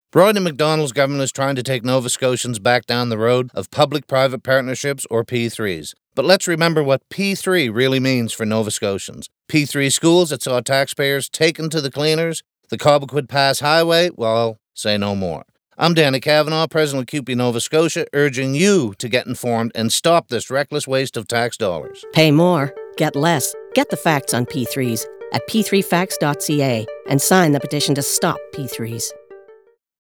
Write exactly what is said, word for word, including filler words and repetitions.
Brodie MacDonald's government is trying to take Nova Scotians back down the road of public-private partnerships, or P threes. But let's remember what P three really means for Nova Scotians. P three schools that saw taxpayers taken to the cleaners, the Cobequid Pass Highway, well, say no more. I'm Danny Kavanagh, President of C U P E Nova Scotia, urging you to get informed and stop this reckless waste of tax dollars. Pay more, get less. Get the facts on P threes at p three facts dot c a and sign the petition to stop P threes.